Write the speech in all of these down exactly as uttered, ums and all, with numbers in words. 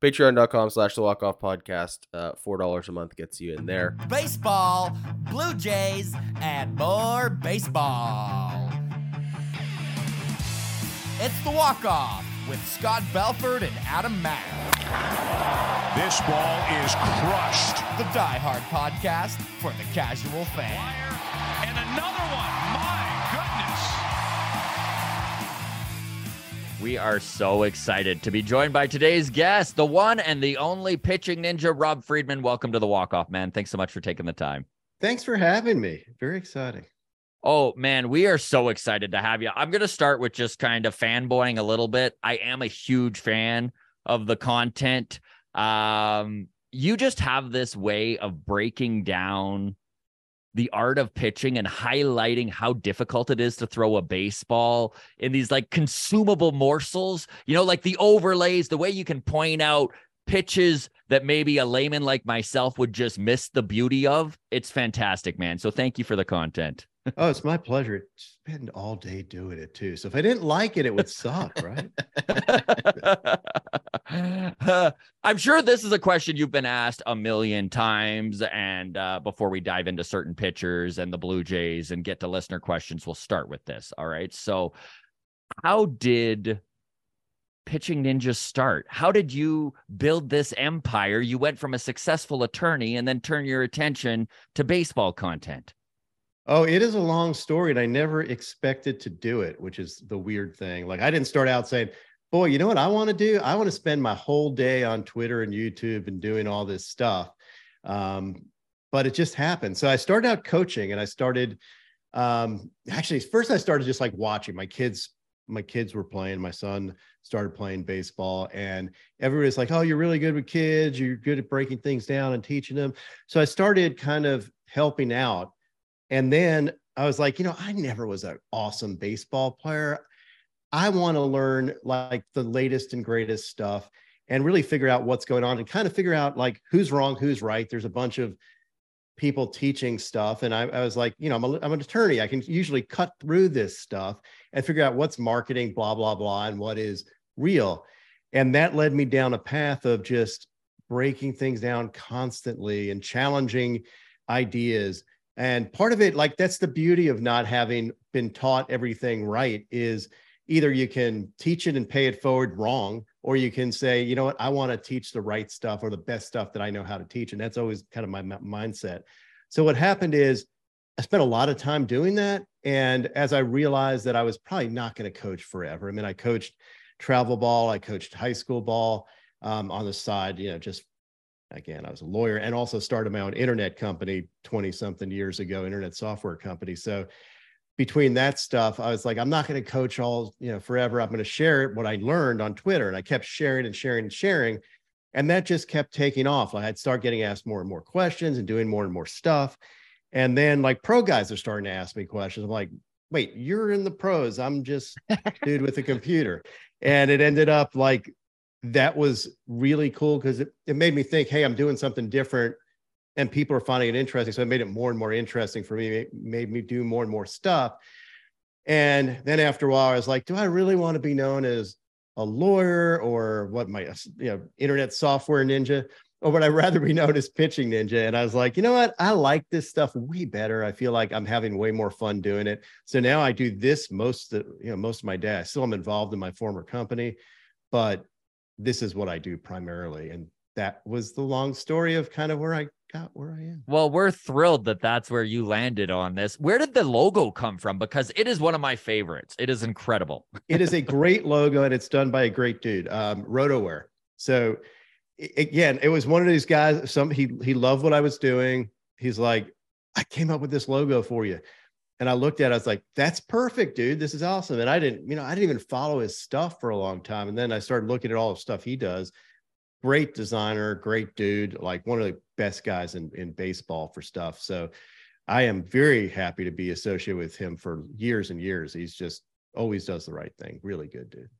Patreon.com slash the walk off podcast. Uh, four dollars a month gets you in there. Baseball, Blue Jays, and more baseball. It's the walk off with Scott Belford and Adam Mack. This ball is crushed. The Die Hard podcast for the casual fan. And another one. My goodness. We are so excited to be joined by today's guest, the one and the only pitching ninja, Rob Friedman. Welcome to the walk-off, man. Thanks so much for taking the time. Thanks for having me. Very exciting. Oh, man, we are so excited to have you. I'm going to start with just kind of fanboying a little bit. I am a huge fan of the content. Um, you just have this way of breaking down the art of pitching and highlighting how difficult it is to throw a baseball in these like consumable morsels, you know, like the overlays, the way you can point out pitches that maybe a layman like myself would just miss the beauty of. It's fantastic, man. So thank you for the content. Oh, it's my pleasure. Spend all day doing it too. So if I didn't like it, it would suck, right? uh, I'm sure this is a question you've been asked a million times. And uh, before we dive into certain pitchers and the Blue Jays and get to listener questions, we'll start with this. All right. So how did Pitching Ninja start? How did you build this empire? You went from a successful attorney and then turn your attention to baseball content. Oh, it is a long story, and I never expected to do it, which is the weird thing. Like, I didn't start out saying, boy, you know what I want to do? I want to spend my whole day on Twitter and YouTube and doing all this stuff. Um, but it just happened. So I started out coaching, and I started, um, actually, first I started just like watching my kids. My kids were playing. My son started playing baseball, and everybody's like, oh, you're really good with kids. You're good at breaking things down and teaching them. So I started kind of helping out. And then I was like, you know, I never was an awesome baseball player. I want to learn like the latest and greatest stuff and really figure out what's going on and kind of figure out like who's wrong, who's right. There's a bunch of people teaching stuff. And I, I was like, you know, I'm, a, I'm an attorney. I can usually cut through this stuff and figure out what's marketing, blah, blah, blah, and what is real. And that led me down a path of just breaking things down constantly and challenging ideas. And part of it, like, that's the beauty of not having been taught everything right, is either you can teach it and pay it forward wrong, or you can say, you know what, I want to teach the right stuff or the best stuff that I know how to teach. And that's always kind of my m- mindset. So what happened is I spent a lot of time doing that. And as I realized that I was probably not going to coach forever, I mean, I coached travel ball, I coached high school ball um, on the side, you know, just Again, I was a lawyer and also started my own internet company twenty something years ago, internet software company. So between that stuff, I was like, I'm not going to coach all, you know, forever. I'm going to share what I learned on Twitter. And I kept sharing and sharing and sharing. And that just kept taking off. I'd start getting asked more and more questions and doing more and more stuff. And then like pro guys are starting to ask me questions. I'm like, wait, you're in the pros. I'm just dude with a computer. And it ended up like, that was really cool because it, it made me think, hey, I'm doing something different and people are finding it interesting. So it made it more and more interesting for me. It made me do more and more stuff. And then after a while, I was like, do I really want to be known as a lawyer or what my, you know, internet software ninja, or would I rather be known as pitching ninja? And I was like, you know what? I like this stuff way better. I feel like I'm having way more fun doing it. So now I do this most of, you know, most of my day. I still am involved in my former company, but this is what I do primarily. And that was the long story of kind of where I got where I am. Well, we're thrilled that that's where you landed on this. Where did the logo come from? Because it is one of my favorites. It is incredible. It is a great logo and it's done by a great dude, um, RotoWare. So again, it was one of these guys, some, he, he loved what I was doing. He's like, I came up with this logo for you. And I looked at it, I was like, that's perfect, dude. This is awesome. And I didn't, you know, I didn't even follow his stuff for a long time. And then I started looking at all the stuff he does. Great designer, great dude, like one of the best guys in, in baseball for stuff. So I am very happy to be associated with him for years and years. He's just always does the right thing. Really good dude.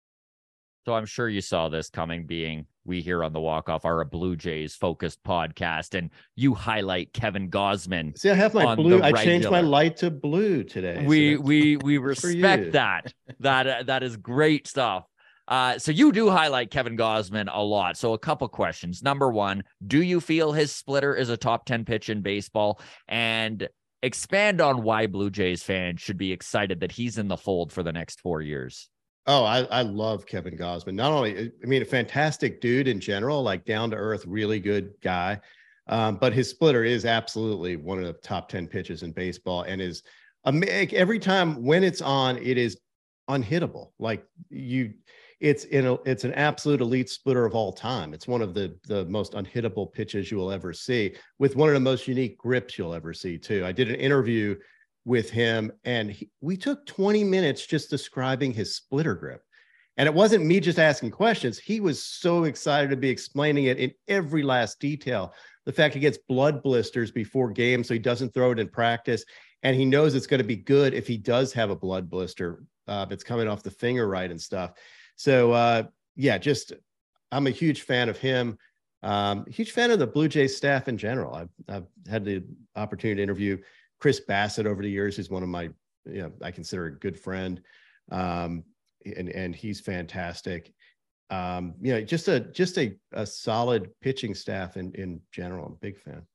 So I'm sure you saw this coming, being we here on the Walk Off are a Blue Jays focused podcast, and you highlight Kevin Gausman. See, I have my blue. I changed my light to blue today. We so we we respect that. That uh, that is great stuff. Uh, so you do highlight Kevin Gausman a lot. So a couple questions. Number one, do you feel his splitter is a top ten pitch in baseball? And expand on why Blue Jays fans should be excited that he's in the fold for the next four years. Oh, I, I love Kevin Gausman. Not only, I mean, a fantastic dude in general, like down to earth, really good guy. Um, but his splitter is absolutely one of the top ten pitches in baseball, and is um, every time when it's on, it is unhittable. Like you, it's in a, it's an absolute elite splitter of all time. It's one of the the most unhittable pitches you will ever see, with one of the most unique grips you'll ever see too. I did an interview with him, and he, we took twenty minutes just describing his splitter grip. And it wasn't me just asking questions. He was so excited to be explaining it in every last detail. The fact he gets blood blisters before games, so he doesn't throw it in practice. And he knows it's going to be good if he does have a blood blister. Uh, it's coming off the finger right and stuff. So, uh, yeah, just I'm a huge fan of him. Um, huge fan of the Blue Jays staff in general. I've, I've had the opportunity to interview Chris Bassett over the years. He's one of my, you know, I consider a good friend. Um, and, and he's fantastic. Um, you know, just a, just a, a solid pitching staff in, in general. I'm a big fan.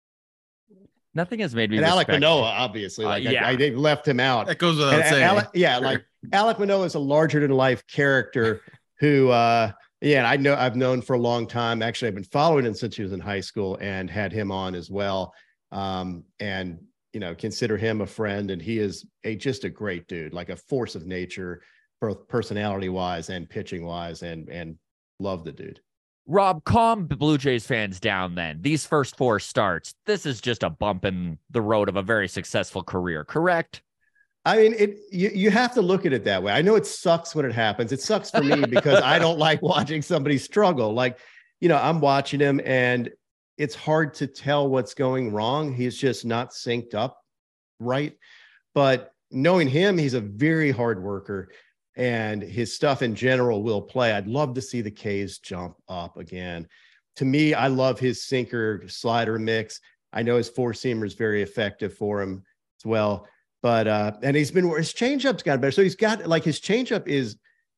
Nothing has made me and respect. Alek Manoah, obviously, like uh, yeah. I, I, they left him out. That goes without and, saying. Alec, yeah, like Alek Manoah is a larger than life character who, uh, yeah, I know I've known for a long time. Actually, I've been following him since he was in high school, and had him on as well. Um, and you know, consider him a friend, and he is a just a great dude, like a force of nature, both personality wise and pitching wise, and and love the dude. Rob, calm Blue Jays fans down then. These first four starts, this is just a bump in the road of a very successful career, correct? I mean, it you, you have to look at it that way. I know it sucks when it happens. It sucks for me because I don't like watching somebody struggle. Like, you know, I'm watching him and it's hard to tell what's going wrong. He's just not synced up right. But knowing him, he's a very hard worker, and his stuff in general will play. I'd love to see the K's jump up again. To me, I love his sinker slider mix. I know his four seamer is very effective for him as well. But, uh, and he's been, his changeup's got better. So he's got, like, his changeup is,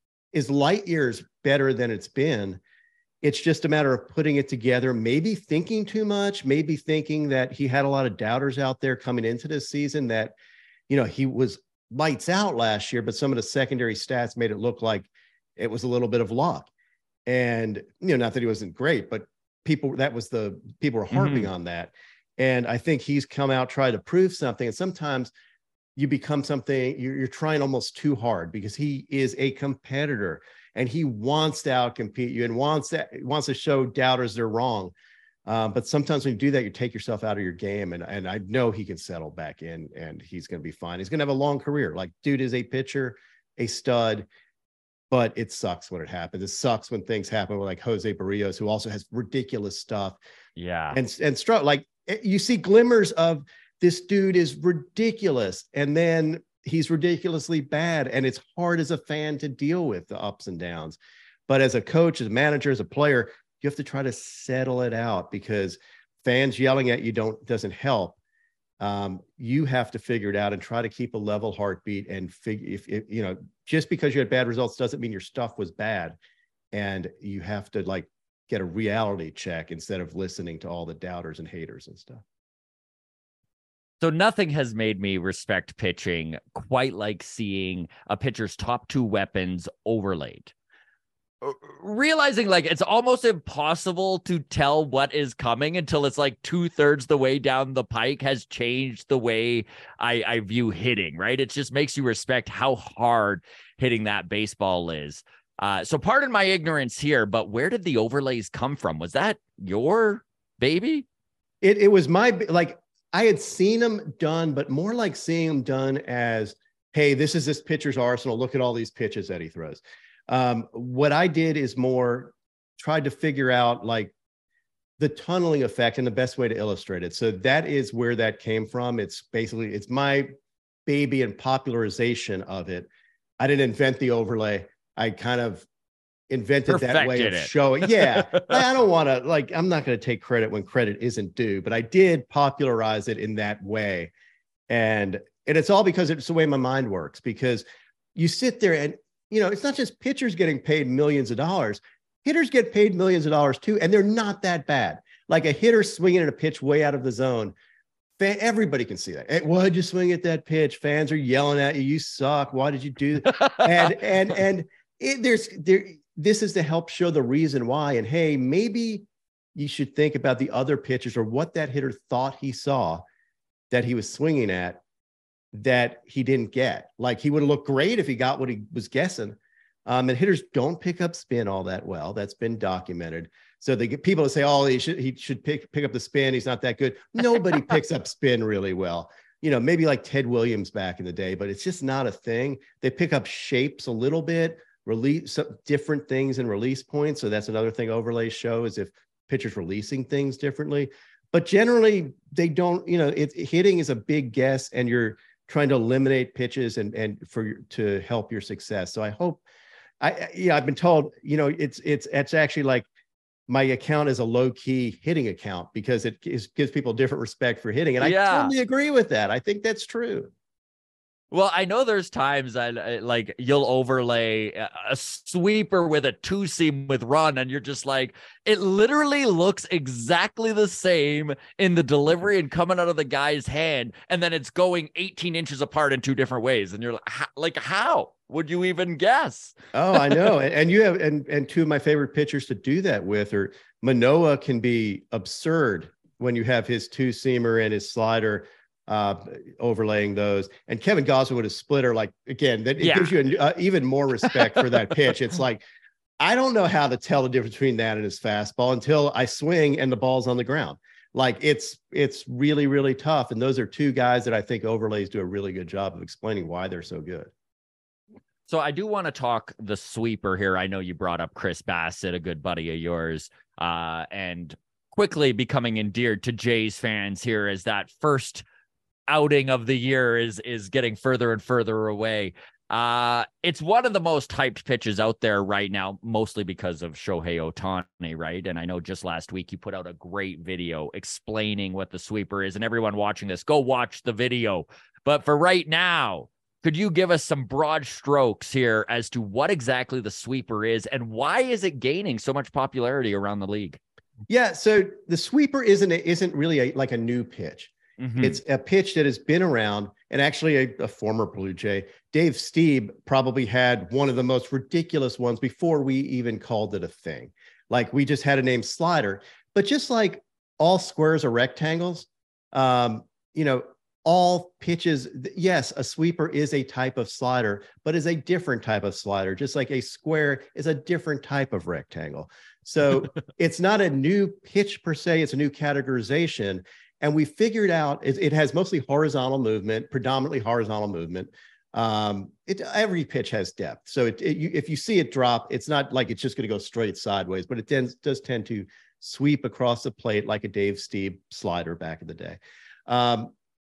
is light years better than it's been. It's just a matter of putting it together, maybe thinking too much, maybe thinking that he had a lot of doubters out there coming into this season, that, you know, he was lights out last year, but some of the secondary stats made it look like it was a little bit of luck. And, you know, not that he wasn't great, but people, that was the, people were harping mm-hmm. on that. And I think he's come out, tried to prove something. And sometimes you become something, you're, you're trying almost too hard, because he is a competitor and he wants to outcompete you and wants that, wants to show doubters they're wrong. Um, but sometimes when you do that, you take yourself out of your game. And, and I know he can settle back in, and he's going to be fine. He's going to have a long career. Like, dude is a pitcher, a stud, but it sucks when it happens. It sucks when things happen with, like, Jose Barrios, who also has ridiculous stuff. Yeah. And, and str- like, you see glimmers of this dude is ridiculous, and then he's ridiculously bad. And it's hard as a fan to deal with the ups and downs. But as a coach, as a manager, as a player, you have to try to settle it out, because fans yelling at you don't doesn't help. Um, you have to figure it out and try to keep a level heartbeat, and figure if, if you know, just because you had bad results doesn't mean your stuff was bad. And you have to, like, get a reality check instead of listening to all the doubters and haters and stuff. So nothing has made me respect pitching quite like seeing a pitcher's top two weapons overlaid. Realizing, like, it's almost impossible to tell what is coming until it's like two thirds the way down the pike has changed the way I, I view hitting, right? It just makes you respect how hard hitting that baseball is. Uh, so pardon my ignorance here, but where did the overlays come from? Was that your baby? It it was my, like, I had seen them done, but more like seeing them done as, hey, this is this pitcher's arsenal. Look at all these pitches that he throws. Um, what I did is more tried to figure out, like, the tunneling effect and the best way to illustrate it. So that is where that came from. It's basically, it's my baby and popularization of it. I didn't invent the overlay. I kind of invented Perfected that way of it. showing. Yeah. I don't want to, like, I'm not going to take credit when credit isn't due, but I did popularize it in that way. And, and it's all because it's the way my mind works, because you sit there and you know, it's not just pitchers getting paid millions of dollars. Hitters get paid millions of dollars too, and they're not that bad. Like a hitter swinging at a pitch way out of the zone, everybody can see that. Hey, why'd you swing at that pitch? Fans are yelling at you. You suck. Why did you do that? and and and it, there's there. This is to help show the reason why. And hey, maybe you should think about the other pitchers or what that hitter thought he saw that he was swinging at that he didn't get. Like he would have looked great if he got what he was guessing. Um, and hitters don't pick up spin all that well. That's been documented. So they get people to say, oh, he should he should pick pick up the spin. He's not that good. Nobody picks up spin really well. You know, maybe like Ted Williams back in the day, but it's just not a thing. They pick up shapes a little bit, release some different things in release points. So that's another thing overlays show is if pitchers releasing things differently. But generally, they don't. You know, it, hitting is a big guess, and you're trying to eliminate pitches and and for to help your success. So I hope. I yeah, I've been told, you know, it's it's it's actually like my account is a low key hitting account because it gives, gives people different respect for hitting. And I yeah. totally agree with that. I think that's true. Well, I know there's times I, I like you'll overlay a, a sweeper with a two seam with run, and you're just like, it literally looks exactly the same in the delivery and coming out of the guy's hand, and then it's going eighteen inches apart in two different ways, and you're like, how, like, how would you even guess? Oh, I know, and, and you have, and and two of my favorite pitchers to do that with, or Manoah can be absurd when you have his two seamer and his slider. Uh, overlaying those, and Kevin Gausman with a splitter, like again, that it yeah. gives you an, uh, even more respect for that pitch. It's like, I don't know how to tell the difference between that and his fastball until I swing and the ball's on the ground. Like it's it's really really tough, and those are two guys that I think overlays do a really good job of explaining why they're so good. So I do want to talk the sweeper here. I know you brought up Chris Bassett, a good buddy of yours, uh, and quickly becoming endeared to Jays fans here as that first outing of the year is is getting further and further away. Uh, it's one of the most hyped pitches out there right now, mostly because of Shohei Ohtani, right? And I know just last week you put out a great video explaining what the sweeper is, and everyone watching this, go watch the video. But for right now, could you give us some broad strokes here as to what exactly the sweeper is and why is it gaining so much popularity around the league? Yeah, so the sweeper isn't isn't really a, like a new pitch. Mm-hmm. It's a pitch that has been around, and actually a, a former Blue Jay, Dave Stieb, probably had one of the most ridiculous ones before we even called it a thing. Like we just had a name slider, but just like all squares are rectangles, um, you know, all pitches, yes, a sweeper is a type of slider, but is a different type of slider, just like a square is a different type of rectangle. So it's not a new pitch per se, it's a new categorization. And we figured out it, it has mostly horizontal movement, predominantly horizontal movement. Um, it, every pitch has depth. So it, it, you, if you see it drop, it's not like it's just going to go straight sideways, but it tends, does tend to sweep across the plate like a Dave Stieb slider back in the day. Um,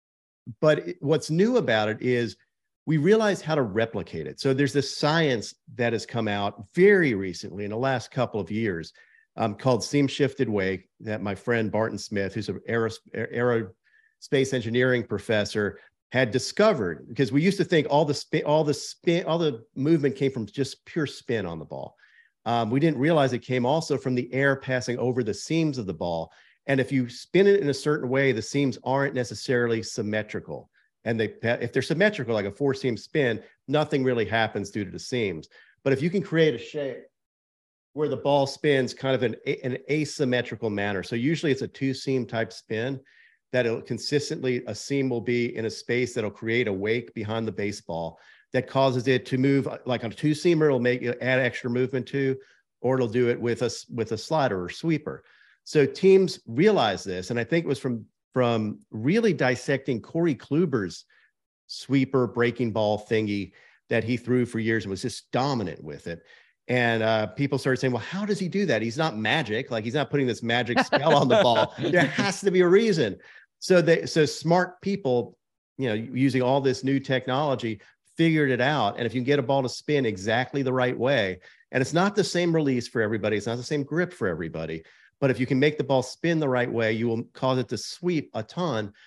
but it, what's new about it is we realized how to replicate it. So there's this science that has come out very recently in the last couple of years Um, called seam shifted wake that my friend Barton Smith, who's an aeros- aerospace engineering professor, had discovered, because we used to think all the spin, all the spin, all the movement came from just pure spin on the ball. Um, we didn't realize it came also from the air passing over the seams of the ball. And if you spin it in a certain way, the seams aren't necessarily symmetrical. And they, if they're symmetrical, like a four seam spin, nothing really happens due to the seams. But if you can create a shape where the ball spins kind of in an asymmetrical manner. So usually it's a two seam type spin that it'll consistently, a seam will be in a space that'll create a wake behind the baseball that causes it to move like on a two seamer, it'll make it add extra movement to, or it'll do it with a, with a slider or sweeper. So teams realize this. And I think it was from, from really dissecting Corey Kluber's sweeper breaking ball thingy that he threw for years and was just dominant with it. And uh, people started saying, well, how does he do that? He's not magic. Like he's not putting this magic spell on the ball. There has to be a reason. So they, so smart people, you know, using all this new technology, figured it out. And if you can get a ball to spin exactly the right way, and it's not the same release for everybody, it's not the same grip for everybody, but if you can make the ball spin the right way, you will cause it to sweep a ton,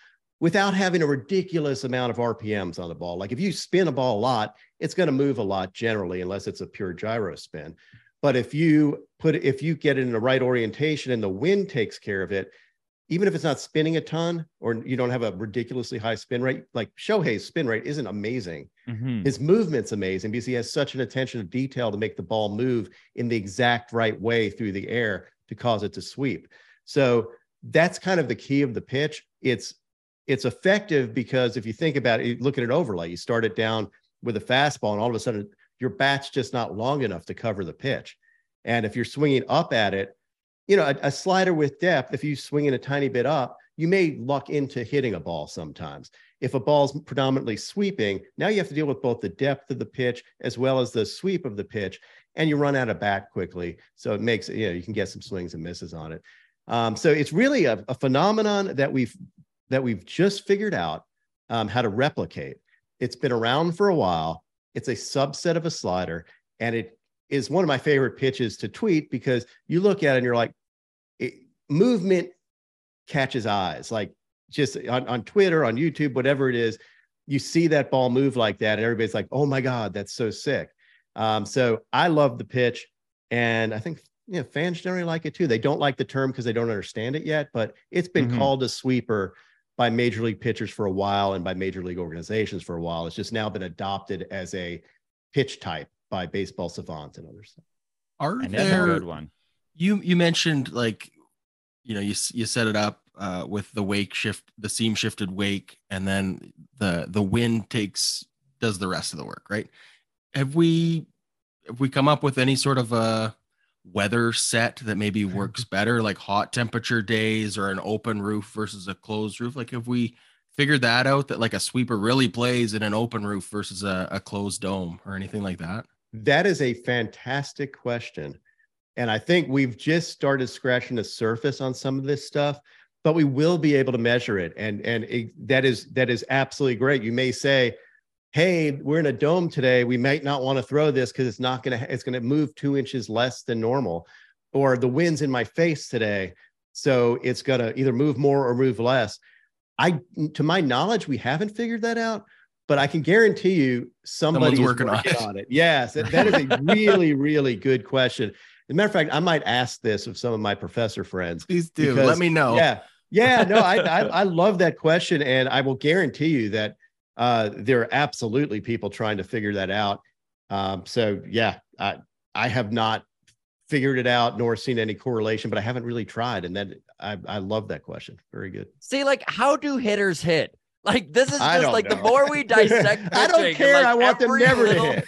without having a ridiculous amount of R P Ms on the ball. Like if you spin a ball a lot, it's going to move a lot generally, unless it's a pure gyro spin. But if you put, if you get it in the right orientation and the wind takes care of it, even if it's not spinning a ton or you don't have a ridiculously high spin rate, like Shohei's spin rate isn't amazing. Mm-hmm. His movement's amazing because he has such an attention to detail to make the ball move in the exact right way through the air to cause it to sweep. So that's kind of the key of the pitch. It's, it's effective because if you think about it, you look at an overlay, you start it down with a fastball and all of a sudden your bat's just not long enough to cover the pitch. And if you're swinging up at it, you know, a, a slider with depth, if you swing it a tiny bit up, you may luck into hitting a ball sometimes. If a ball's predominantly sweeping, now you have to deal with both the depth of the pitch as well as the sweep of the pitch, and you run out of bat quickly. So it makes, you know, you can get some swings and misses on it. Um, so it's really a, a phenomenon that we've that we've just figured out um, how to replicate. It's been around for a while. It's a subset of a slider, and it is one of my favorite pitches to tweet because you look at it and you're like, it, movement catches eyes. Like just on, on Twitter, on YouTube, whatever it is, you see that ball move like that, and everybody's like, oh my God, that's so sick. Um, so I love the pitch, and I think you know, fans generally like it too. They don't like the term because they don't understand it yet, but it's been mm-hmm. called a sweeper by major league pitchers for a while and by major league organizations for a while. It's just now been adopted as a pitch type by Baseball Savant and others. Are and there, a good one. You, you mentioned like, you know, you, you set it up uh, with the wake shift, the seam shifted wake, and then the, the wind takes, does the rest of the work, right? Have we, have we come up with any sort of a weather set that maybe works better, like hot temperature days or an open roof versus a closed roof? Like, have we figured that out, that like a sweeper really plays in an open roof versus a, a closed dome or anything like that? That is a fantastic question. And I think we've just started scratching the surface on some of this stuff, but we will be able to measure it. And, and it, that is, that is absolutely great. You may say, hey, we're in a dome today, we might not want to throw this because it's not going to, it's going to move two inches less than normal, or the wind's in my face today, so it's going to either move more or move less. I, to my knowledge, we haven't figured that out, but I can guarantee you somebody's working, working on, it. on it. Yes, that, that is a really, really good question. As a matter of fact, I might ask this of some of my professor friends. Please do. Because, let me know. Yeah, yeah, no, I, I, I love that question, and I will guarantee you that Uh, there are absolutely people trying to figure that out. Um, so yeah, I, I have not figured it out nor seen any correlation, but I haven't really tried. And that I, I love that question. Very good. See, like, how do hitters hit? Like, this is just like know. the more we dissect pitching, I don't care. Like, I want them never little... to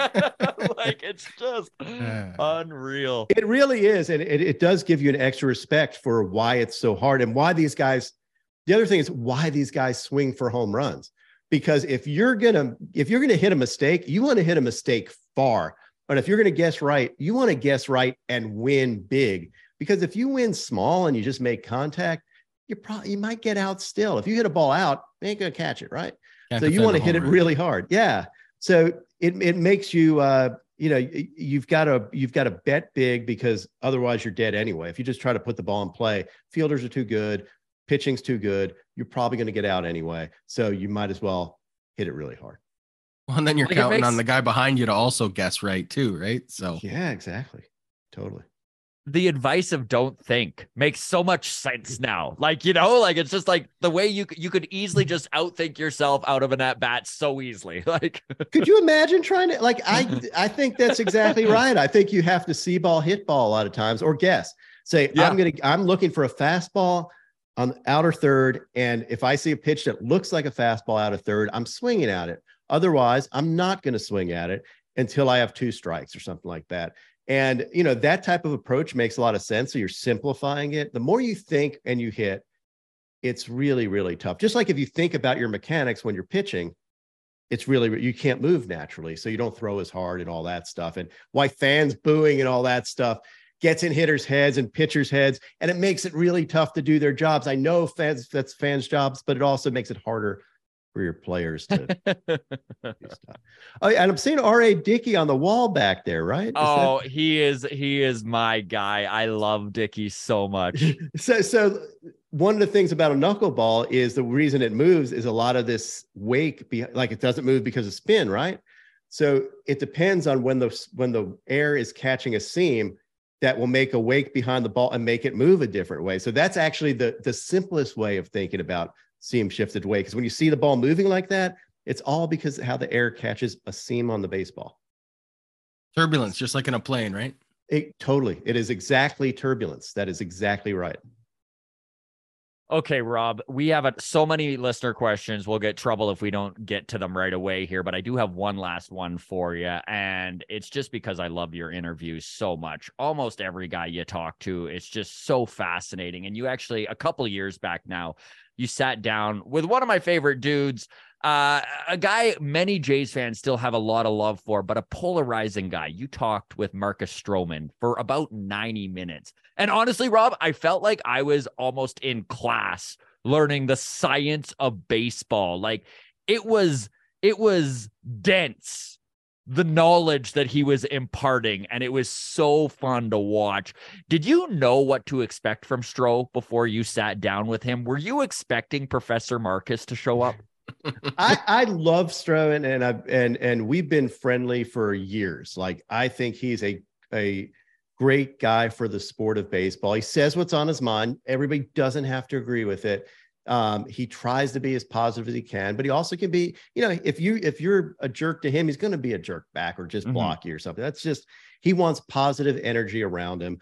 hit. Like, it's just unreal. It really is. And it, it does give you an extra respect for why it's so hard and why these guys, the other thing is why these guys swing for home runs. Because if you're gonna if you're gonna hit a mistake, you want to hit a mistake far. But if you're gonna guess right, you want to guess right and win big. Because if you win small and you just make contact, you probably you might get out still. If you hit a ball out, they ain't gonna catch it, right? Can't so you want to hit it really hard, yeah. So it it makes you uh, you know you've got to you've got to bet big because otherwise you're dead anyway. If you just try to put the ball in play, fielders are too good. Pitching's too good, you're probably going to get out anyway. So you might as well hit it really hard. Well, and then you're like counting makes... on the guy behind you to also guess right too, right? So yeah, exactly. Totally. The advice of don't think makes so much sense now. Like, you know, like it's just like the way you you could easily just outthink yourself out of an at bat so easily. Like, could you imagine trying to like, I, I think that's exactly right. I think you have to see ball, hit ball a lot of times or guess, say, yeah. I'm going to, I'm looking for a fastball on the outer third, and if I see a pitch that looks like a fastball out of third, I'm swinging at it. Otherwise, I'm not going to swing at it until I have two strikes or something like that. And, you know, that type of approach makes a lot of sense. So you're simplifying it. The more you think and you hit, it's really, really tough. Just like if you think about your mechanics when you're pitching, it's really, you can't move naturally. So you don't throw as hard and all that stuff. And why fans booing and all that stuff gets in hitters' heads and pitchers' heads, and it makes it really tough to do their jobs. I know fans, that's fans' jobs, but it also makes it harder for your players to do stuff. Oh, and I'm seeing R A Dickey on the wall back there, right? Is oh, that... he is he is my guy. I love Dickey so much. so so one of the things about a knuckleball is the reason it moves is a lot of this wake, be, like it doesn't move because of spin, right? So it depends on when the when the air is catching a seam that will make a wake behind the ball and make it move a different way. So that's actually the, the simplest way of thinking about seam shifted wake. Because when you see the ball moving like that, it's all because of how the air catches a seam on the baseball. Turbulence, just like in a plane, right? It, totally. It is exactly turbulence. That is exactly right. Okay, Rob, we have a, so many listener questions. We'll get trouble if we don't get to them right away here, but I do have one last one for you. And it's just because I love your interviews so much. Almost every guy you talk to, it's just so fascinating. And you actually, a couple years back now, you sat down with one of my favorite dudes, uh, a guy many Jays fans still have a lot of love for, but a polarizing guy. You talked with Marcus Stroman for about ninety minutes. And honestly, Rob, I felt like I was almost in class learning the science of baseball. Like it was, it was dense, the knowledge that he was imparting, and it was so fun to watch. Did you know what to expect from Stro before you sat down with him? Were you expecting Professor Marcus to show up? I, I love Stroman, and I've and and we've been friendly for years. Like I think he's a a great guy for the sport of baseball. He says what's on his mind. Everybody doesn't have to agree with it. Um, he tries to be as positive as he can, but he also can be, you know, if you if you're a jerk to him, he's going to be a jerk back or just mm-hmm. block you or something. That's just, he wants positive energy around him.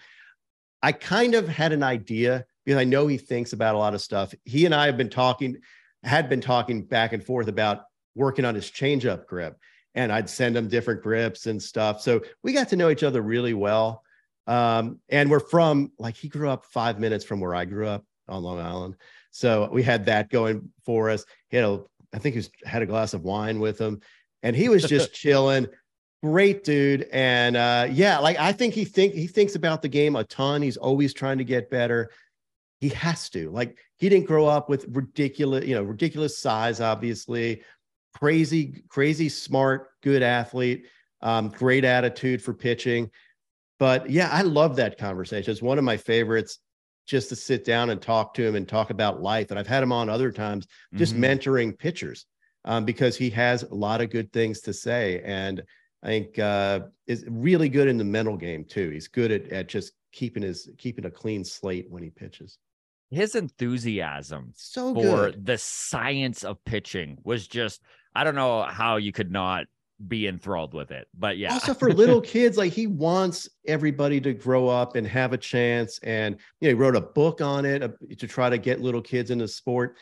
I kind of had an idea because I know he thinks about a lot of stuff. He and I have been talking, had been talking back and forth about working on his changeup grip, and I'd send him different grips and stuff. So we got to know each other really well. Um, and we're from, like, he grew up five minutes from where I grew up on Long Island. So we had that going for us. He had a, I think he was, had a glass of wine with him, and he was just chilling. Great dude. And uh, yeah, like I think he think he thinks about the game a ton. He's always trying to get better. He has to. Like, he didn't grow up with ridiculous, you know, ridiculous size, obviously. Crazy, crazy smart, good athlete, um, great attitude for pitching. But yeah, I love that conversation. It's one of my favorites, just to sit down and talk to him and talk about life. And I've had him on other times, just mm-hmm. mentoring pitchers, um, because he has a lot of good things to say. And I think uh, is really good in the mental game too. He's good at, at just keeping his, keeping a clean slate when he pitches. His enthusiasm so for good. The science of pitching was just, I don't know how you could not be enthralled with it, but yeah. Also for little kids, like, he wants everybody to grow up and have a chance. And, you know, he wrote a book on it uh, to try to get little kids into sport.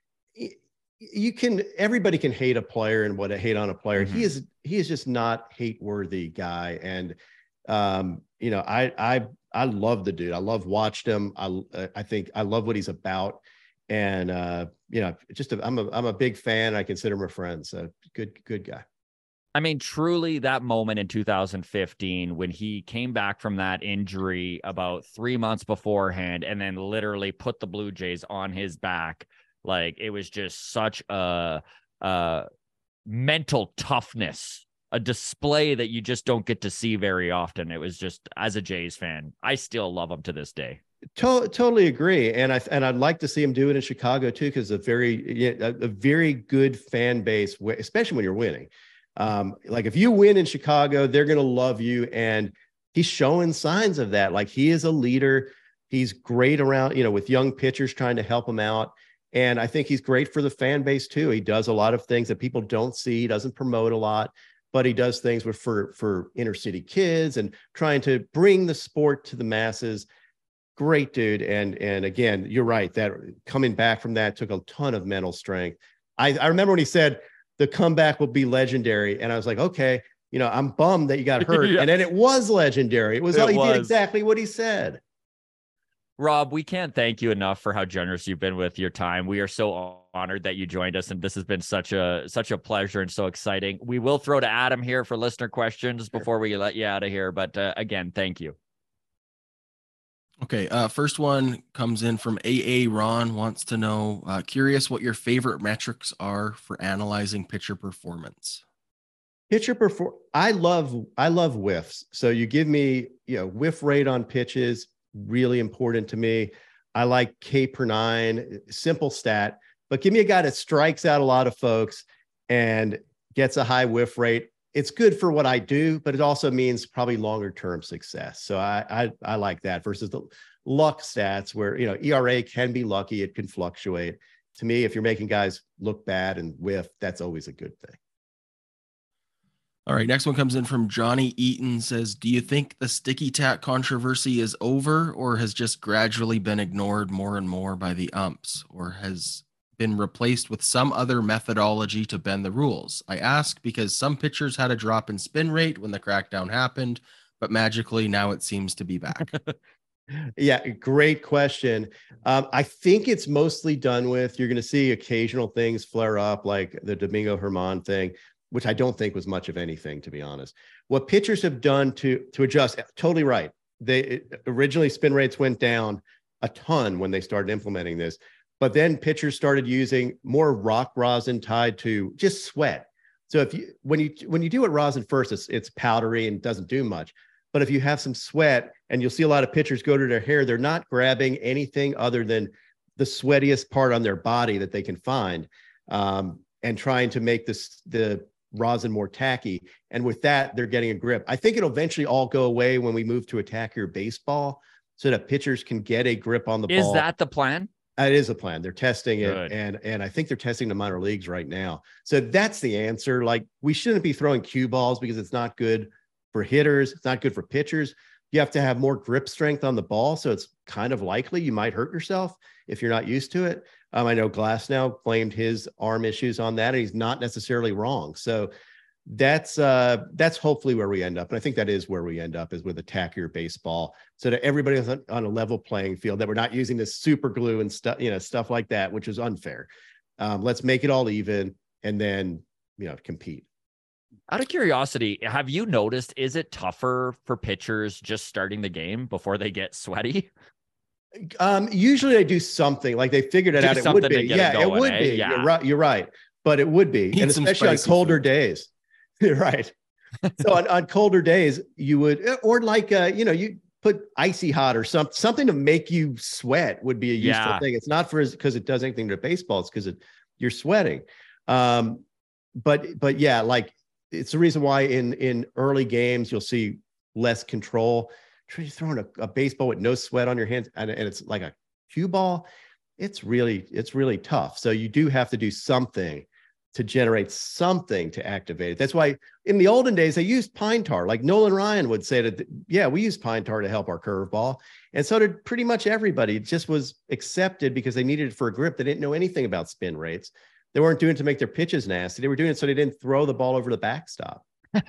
You can, everybody can hate a player and what a hate on a player. Mm-hmm. He is, he is just not hate worthy guy. And, um, you know, I, I, I love the dude. I love watched him. I, I think I love what he's about. And, uh, you know, just, a, I'm a, I'm a big fan. I consider him a friend. So good, good guy. I mean, truly, that moment in two thousand fifteen when he came back from that injury about three months beforehand and then literally put the Blue Jays on his back, like, it was just such a, a mental toughness, a display that you just don't get to see very often. It was just, as a Jays fan, I still love him to this day. To- totally agree. And I, and I'd like to see him do it in Chicago too, because a very, a, a very good fan base, especially when you're winning. Um, like, if you win in Chicago, they're going to love you. And he's showing signs of that. Like, he is a leader. He's great around, you know, with young pitchers, trying to help them out. And I think he's great for the fan base too. He does a lot of things that people don't see. He doesn't promote a lot, but he does things with, for, for inner city kids and trying to bring the sport to the masses. Great dude. And, and again, you're right, that coming back from that took a ton of mental strength. I, I remember when he said, the comeback will be legendary. And I was like, okay, you know, I'm bummed that you got hurt. Yeah. And then it was legendary. It was, it he was. did exactly what he said. Rob, we can't thank you enough for how generous you've been with your time. We are so honored that you joined us, and this has been such a, such a pleasure and so exciting. We will throw to Adam here for listener questions sure. before we let you out of here. But uh, again, thank you. Okay, uh, first one comes in from A A Ron, wants to know, uh, curious what your favorite metrics are for analyzing pitcher performance. Pitcher perform. I love, I love whiffs. So you give me, you know, whiff rate on pitches, really important to me. I like K per nine, simple stat, but give me a guy that strikes out a lot of folks and gets a high whiff rate. It's good for what I do, but it also means probably longer term success. So I, I, I like that versus the luck stats where, you know, E R A can be lucky. It can fluctuate. To me, if you're making guys look bad and whiff, that's always a good thing. All right. Next one comes in from Johnny Eaton, says, do you think the sticky tack controversy is over or has just gradually been ignored more and more by the umps, or has been replaced with some other methodology to bend the rules? I ask because some pitchers had a drop in spin rate when the crackdown happened, but magically now it seems to be back. Yeah, great question. Um, I think it's mostly done with. You're going to see occasional things flare up, like the Domingo Germán thing, which I don't think was much of anything, to be honest. What pitchers have done to to adjust, totally right. They originally spin rates went down a ton when they started implementing this, but then pitchers started using more rock rosin tied to just sweat. So if you when you when you do it rosin first, it's it's powdery and doesn't do much. But if you have some sweat, and you'll see a lot of pitchers go to their hair, they're not grabbing anything other than the sweatiest part on their body that they can find, um, and trying to make this the rosin more tacky. And with that, they're getting a grip. I think it'll eventually all go away when we move to a tackier baseball so that pitchers can get a grip on the Is ball. Is that the plan? It is a plan. They're testing it. Good. And, and I think they're testing the minor leagues right now. So that's the answer. Like, we shouldn't be throwing cue balls because it's not good for hitters. It's not good for pitchers. You have to have more grip strength on the ball. So it's kind of likely you might hurt yourself if you're not used to it. Um, I know Glasnow blamed his arm issues on that, and he's not necessarily wrong. So that's uh, that's hopefully where we end up. And I think that is where we end up, is with a tackier baseball, so that everybody's on, on a level playing field, that we're not using this super glue and stuff, you know, stuff like that, which is unfair. Um, let's make it all even and then, you know, compete. Out of curiosity, have you noticed, is it tougher for pitchers just starting the game before they get sweaty? Um, usually they do something, like they figured it Do out. It would be. it Yeah, going, it would eh? be. Yeah. You're right. You're right. But it would be. Need and some especially on spicy colder food. days. You're right. So on, on colder days, you would, or like, uh, you know, you put icy hot or something, something to make you sweat would be a useful Yeah. thing. It's not for because it does anything to baseball. It's because it you're sweating. Um, but, but yeah, like, it's the reason why in, in early games, you'll see less control. Try throwing a, a baseball with no sweat on your hands, and, and it's like a cue ball. It's really, it's really tough. So you do have to do something to generate something to activate it. That's why in the olden days, they used pine tar. Like Nolan Ryan would say that, yeah, we use pine tar to help our curveball. And so did pretty much everybody. It just was accepted because they needed it for a grip. They didn't know anything about spin rates. They weren't doing it to make their pitches nasty. They were doing it so they didn't throw the ball over the backstop.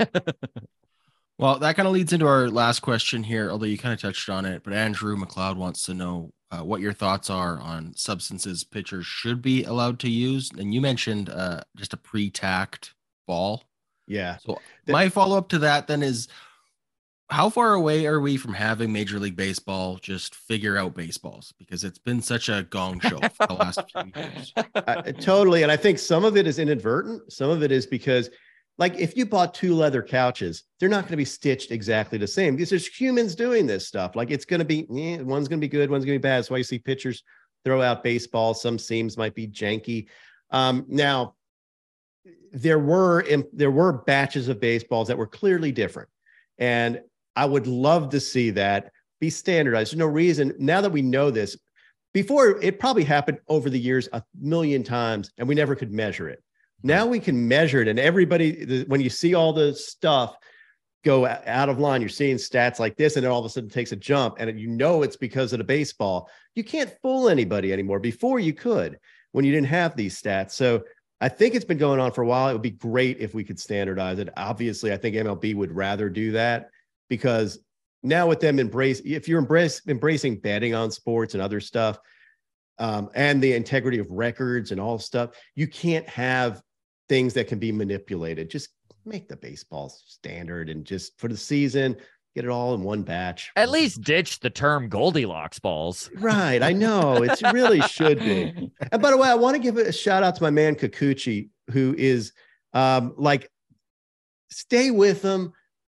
Well, that kind of leads into our last question here, although you kind of touched on it. But Andrew McLeod wants to know uh, what your thoughts are on substances pitchers should be allowed to use. And you mentioned uh, just a pre-tacked ball. Yeah. So my follow-up to that then is, how far away are we from having Major League Baseball just figure out baseballs? Because it's been such a gong show for the last few years. Uh, totally. And I think some of it is inadvertent. Some of it is because, like, if you bought two leather couches, they're not going to be stitched exactly the same because there's humans doing this stuff. Like, it's going to be, eh, one's going to be good, one's going to be bad. That's why you see pitchers throw out baseballs. Some seams might be janky. Um, now, there were there were batches of baseballs that were clearly different, and I would love to see that be standardized. There's no reason, now that we know this, before it probably happened over the years a million times and we never could measure it. Now we can measure it, and everybody, when you see all the stuff go out of line, you're seeing stats like this, and then all of a sudden it takes a jump, and you know it's because of the baseball. You can't fool anybody anymore. Before you could, when you didn't have these stats. So I think it's been going on for a while. It would be great if we could standardize it. Obviously, I think M L B would rather do that, because now with them embrace, if you're embrace, embracing betting on sports and other stuff, um, and the integrity of records and all stuff, you can't have things that can be manipulated. Just make the baseball standard and just for the season, get it all in one batch. At least ditch the term Goldilocks balls. Right. I know. It really should be. And by the way, I want to give a shout out to my man Kikuchi, who is um, like, stay with him.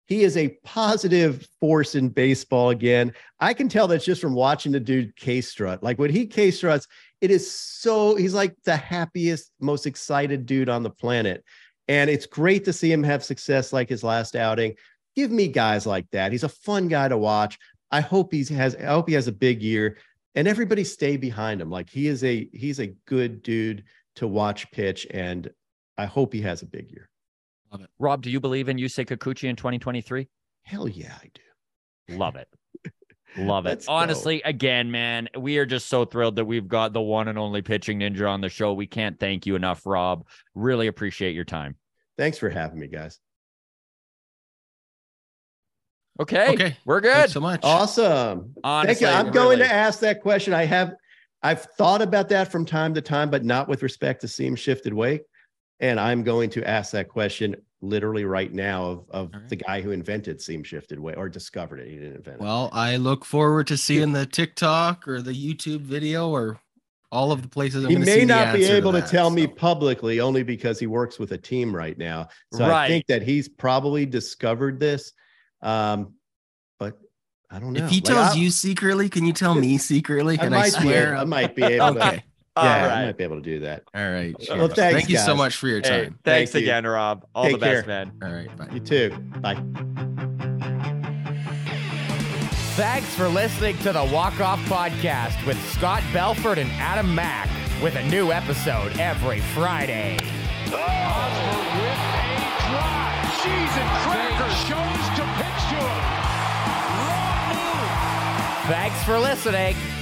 He is a positive force in baseball again. I can tell that's just from watching the dude K-strut. Like when he K-struts, it is so, he's like the happiest, most excited dude on the planet. And it's great to see him have success like his last outing. Give me guys like that. He's a fun guy to watch. I hope he has, I hope he has a big year, and everybody stay behind him. Like he is a, he's a good dude to watch pitch, and I hope he has a big year. Love it. Rob, do you believe in Yusei Kikuchi in twenty twenty-three? Hell yeah, I do. Love it. Love it. Let's Honestly, go. again, man, we are just so thrilled that we've got the one and only pitching ninja on the show. We can't thank you enough, Rob. Really appreciate your time. Thanks for having me, guys. Okay. Okay. We're good. Thanks so much. Awesome. Honestly, Thank you. I'm going really. to ask that question. I have, I've thought about that from time to time, but not with respect to seam shifted wake. And I'm going to ask that question literally right now of, of right. the guy who invented seam shifted wake, or discovered it. He didn't invent it. Well, I look forward to seeing the TikTok or the YouTube video or all of the places. I'm He gonna may see the not be answer able to that, tell me so. publicly, only because he works with a team right now. So Right. I think that he's probably discovered this. Um, but I don't know. If he Like, tells I- you secretly, can you tell me secretly? I Can I, might be swear? able, I might be able to. Okay. All Yeah, I right. might be able to do that. All right. Well, sure. thanks, Thank you so guys. much for your Hey, time. thanks Thank you. again, Rob. All Take the best, care. man. All right. Bye. You too. Bye. Thanks for listening to the Walk Off Podcast with Scott Belford and Adam Mack, with a new episode every Friday. Osborne with a drive. Cheese and crackers. Chose to pitch to him. Wrong move. Thanks for listening.